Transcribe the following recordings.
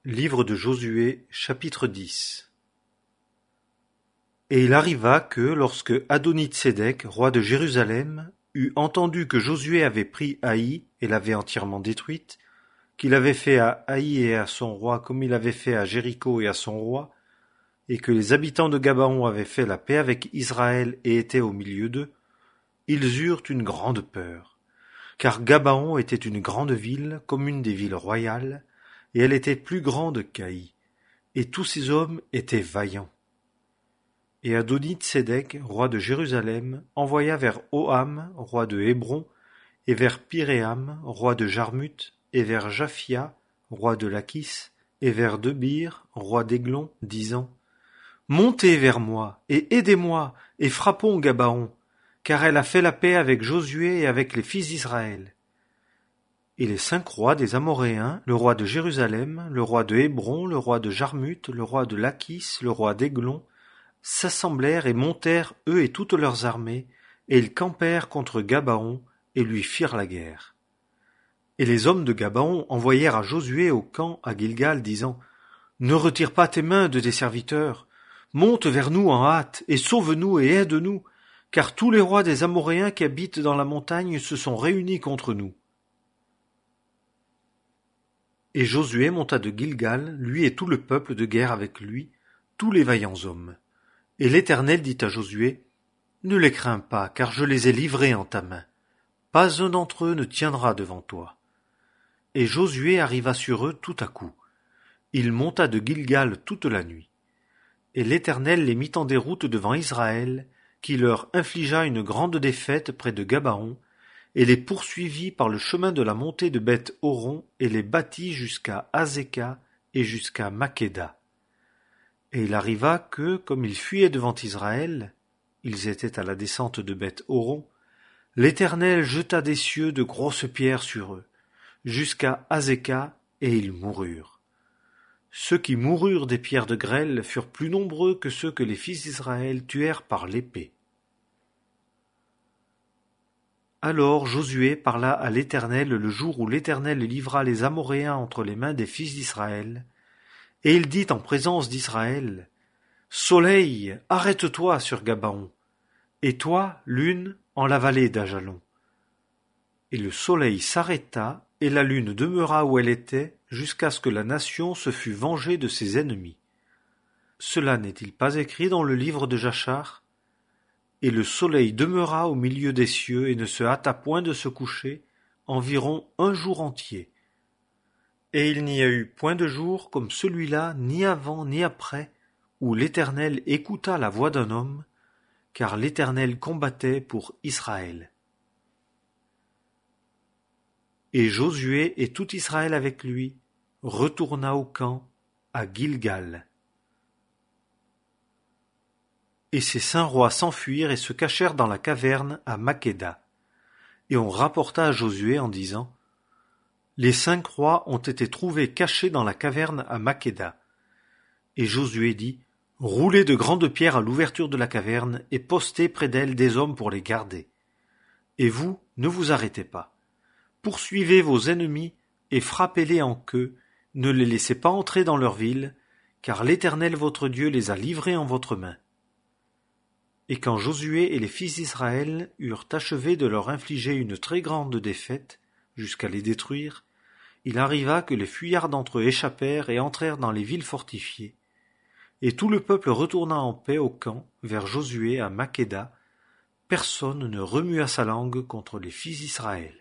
Livre de Josué, chapitre 10. Et il arriva que, lorsque Adoni-Tsédec, roi de Jérusalem, eut entendu que Josué avait pris Haï et l'avait entièrement détruite, qu'il avait fait à Haï et à son roi comme il avait fait à Jéricho et à son roi, et que les habitants de Gabaon avaient fait la paix avec Israël et étaient au milieu d'eux, ils eurent une grande peur. Car Gabaon était une grande ville, comme une des villes royales, et elle était plus grande qu'Haï, et tous ses hommes étaient vaillants. Et Adoni-Tsédec, roi de Jérusalem, envoya vers Oham, roi de Hébron, et vers Piréam, roi de Jarmuth, et vers Japhia, roi de Lachis, et vers Debir, roi d'Églon, disant : Montez vers moi, et aidez-moi, et frappons Gabaon, car elle a fait la paix avec Josué et avec les fils d'Israël. Et les 5 rois des Amoréens, le roi de Jérusalem, le roi de Hébron, le roi de Jarmuth, le roi de Lachis, le roi d'Églon, s'assemblèrent et montèrent, eux et toutes leurs armées, et ils campèrent contre Gabaon, et lui firent la guerre. Et les hommes de Gabaon envoyèrent à Josué au camp à Gilgal, disant : Ne retire pas tes mains de tes serviteurs, monte vers nous en hâte, et sauve-nous et aide-nous, car tous les rois des Amoréens qui habitent dans la montagne se sont réunis contre nous. Et Josué monta de Gilgal, lui et tout le peuple de guerre avec lui, tous les vaillants hommes. Et l'Éternel dit à Josué : Ne les crains pas, car je les ai livrés en ta main. Pas un d'entre eux ne tiendra devant toi. Et Josué arriva sur eux tout à coup. Il monta de Gilgal toute la nuit. Et l'Éternel les mit en déroute devant Israël, qui leur infligea une grande défaite près de Gabaon, et les poursuivit par le chemin de la montée de Beth-Horon, et les battit jusqu'à Azéka et jusqu'à Makeda. Et il arriva que, comme ils fuyaient devant Israël, ils étaient à la descente de Beth-Horon, l'Éternel jeta des cieux de grosses pierres sur eux, jusqu'à Azéka, et ils moururent. Ceux qui moururent des pierres de grêle furent plus nombreux que ceux que les fils d'Israël tuèrent par l'épée. Alors Josué parla à l'Éternel le jour où l'Éternel livra les Amoréens entre les mains des fils d'Israël, et il dit en présence d'Israël : Soleil, arrête-toi sur Gabaon, et toi, lune, en la vallée d'Ajalon. Et le soleil s'arrêta, et la lune demeura où elle était, jusqu'à ce que la nation se fût vengée de ses ennemis. Cela n'est-il pas écrit dans le livre de Jachar ? Et le soleil demeura au milieu des cieux et ne se hâta point de se coucher, environ 1 jour entier. Et il n'y a eu point de jour comme celui-là, ni avant ni après, où l'Éternel écouta la voix d'un homme, car l'Éternel combattait pour Israël. Et Josué et tout Israël avec lui retourna au camp à Gilgal. Et ces 5 rois s'enfuirent et se cachèrent dans la caverne à Makeda. Et on rapporta à Josué en disant : Les 5 rois ont été trouvés cachés dans la caverne à Makeda. Et Josué dit : Roulez de grandes pierres à l'ouverture de la caverne et postez près d'elle des hommes pour les garder. Et vous, ne vous arrêtez pas. Poursuivez vos ennemis et frappez-les en queue, ne les laissez pas entrer dans leur ville, car l'Éternel votre Dieu les a livrés en votre main. Et quand Josué et les fils d'Israël eurent achevé de leur infliger une très grande défaite, jusqu'à les détruire, il arriva que les fuyards d'entre eux échappèrent et entrèrent dans les villes fortifiées. Et tout le peuple retourna en paix au camp, vers Josué à Makeda. Personne ne remua sa langue contre les fils d'Israël.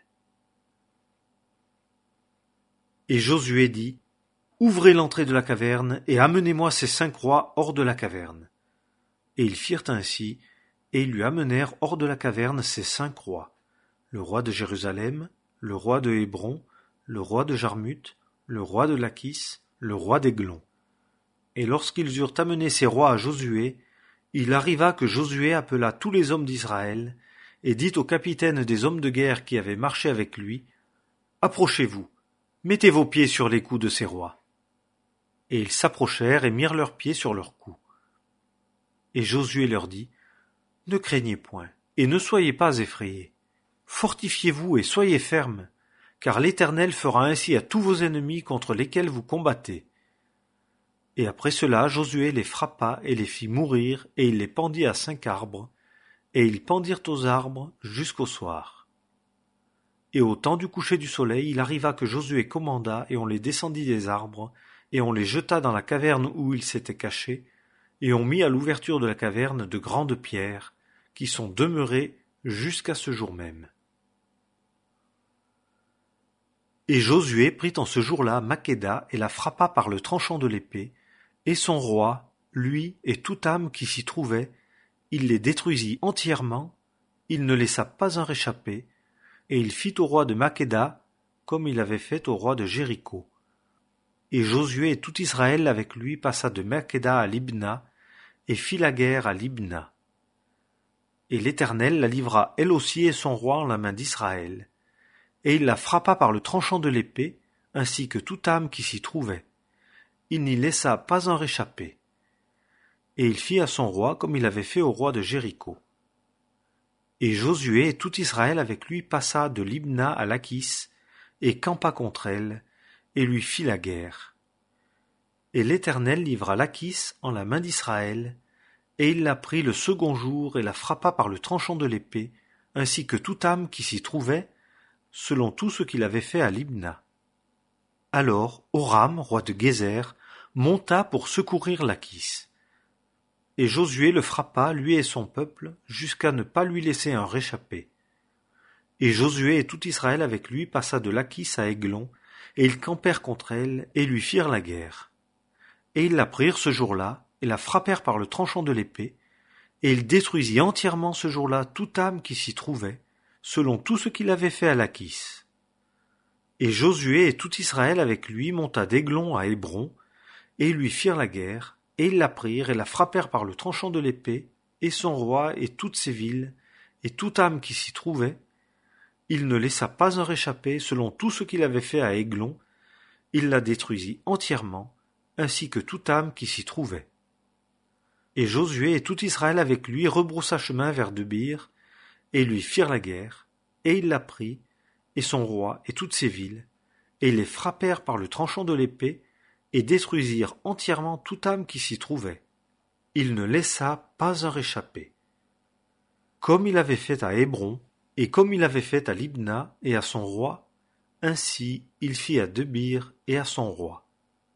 Et Josué dit : Ouvrez l'entrée de la caverne et amenez-moi ces 5 rois hors de la caverne. Et ils firent ainsi, et ils lui amenèrent hors de la caverne ces 5 rois, le roi de Jérusalem, le roi de Hébron, le roi de Jarmuth, le roi de Lachis, le roi d'Églon. Et lorsqu'ils eurent amené ces rois à Josué, il arriva que Josué appela tous les hommes d'Israël, et dit aux capitaines des hommes de guerre qui avaient marché avec lui : Approchez-vous, mettez vos pieds sur les coups de ces rois. Et ils s'approchèrent et mirent leurs pieds sur leurs coups. Et Josué leur dit : Ne craignez point, et ne soyez pas effrayés. Fortifiez-vous et soyez fermes, car l'Éternel fera ainsi à tous vos ennemis contre lesquels vous combattez. Et après cela, Josué les frappa et les fit mourir, et il les pendit à 5 arbres, et ils pendirent aux arbres jusqu'au soir. Et au temps du coucher du soleil, il arriva que Josué commanda, et on les descendit des arbres, et on les jeta dans la caverne où ils s'étaient cachés, et on mit à l'ouverture de la caverne de grandes pierres, qui sont demeurées jusqu'à ce jour même. Et Josué prit en ce jour-là Makkéda et la frappa par le tranchant de l'épée, et son roi, lui et toute âme qui s'y trouvait, il les détruisit entièrement, il ne laissa pas un réchappé, et il fit au roi de Makkéda comme il avait fait au roi de Jéricho. Et Josué et tout Israël avec lui passa de Makkéda à Libna, et fit la guerre à Libna. Et l'Éternel la livra elle aussi et son roi en la main d'Israël. Et il la frappa par le tranchant de l'épée, ainsi que toute âme qui s'y trouvait. Il n'y laissa pas un réchappé. Et il fit à son roi comme il avait fait au roi de Jéricho. Et Josué et tout Israël avec lui passa de Libna à Lachis, et campa contre elle, et lui fit la guerre. Et l'Éternel livra Lachis en la main d'Israël, et il la prit le second jour et la frappa par le tranchant de l'épée, ainsi que toute âme qui s'y trouvait, selon tout ce qu'il avait fait à Libna. Alors Horam, roi de Gézer, monta pour secourir Lachis. Et Josué le frappa, lui et son peuple, jusqu'à ne pas lui laisser un réchappé. Et Josué et tout Israël avec lui passa de Lachis à Aiglon, et ils campèrent contre elle, et lui firent la guerre. Et ils la prirent ce jour-là, et la frappèrent par le tranchant de l'épée, et il détruisit entièrement ce jour-là toute âme qui s'y trouvait, selon tout ce qu'il avait fait à Lachis. Et Josué et tout Israël avec lui monta d'Aiglon à Hébron, et ils lui firent la guerre, et ils la prirent et la frappèrent par le tranchant de l'épée, et son roi et toutes ses villes, et toute âme qui s'y trouvait. Il ne laissa pas un réchappé selon tout ce qu'il avait fait à Aiglon, il la détruisit entièrement, ainsi que toute âme qui s'y trouvait. Et Josué et tout Israël avec lui rebroussa chemin vers Debir, et lui firent la guerre, et il la prit, et son roi et toutes ses villes, et ils les frappèrent par le tranchant de l'épée, et détruisirent entièrement toute âme qui s'y trouvait. Il ne laissa pas un réchappé. Comme il avait fait à Hébron, et comme il avait fait à Libna et à son roi, ainsi il fit à Debir et à son roi.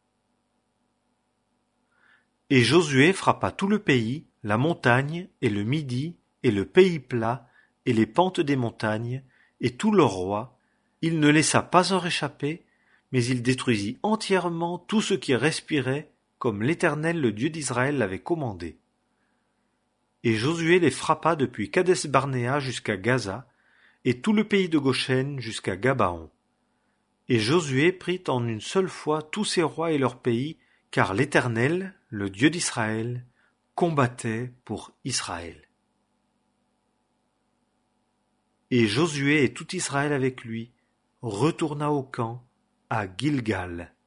Et Josué frappa tout le pays, la montagne, et le Midi, et le pays plat, et les pentes des montagnes, et tout leur roi. Il ne laissa pas un réchappé, mais il détruisit entièrement tout ce qui respirait, comme l'Éternel le Dieu d'Israël l'avait commandé. Et Josué les frappa depuis Kadès-Barnéa jusqu'à Gaza, et tout le pays de Goshen jusqu'à Gabaon. Et Josué prit en une seule fois tous ses rois et leurs pays, car l'Éternel, le Dieu d'Israël, combattait pour Israël. Et Josué et tout Israël avec lui retourna au camp à Gilgal.